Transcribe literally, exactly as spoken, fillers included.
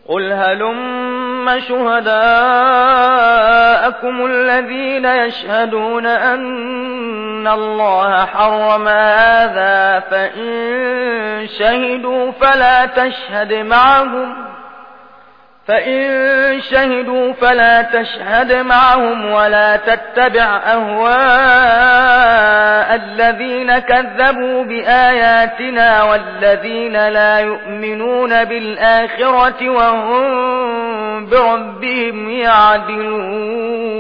قل هلم شهداءكم الذين يشهدون أن الله حرم هذا فإن شهدوا فلا تشهد معهم فإن شهدوا فلا تشهد معهم ولا تتبع أهواء الذين كذبوا بآياتنا والذين لا يؤمنون بالآخرة وهم بربهم يعدلون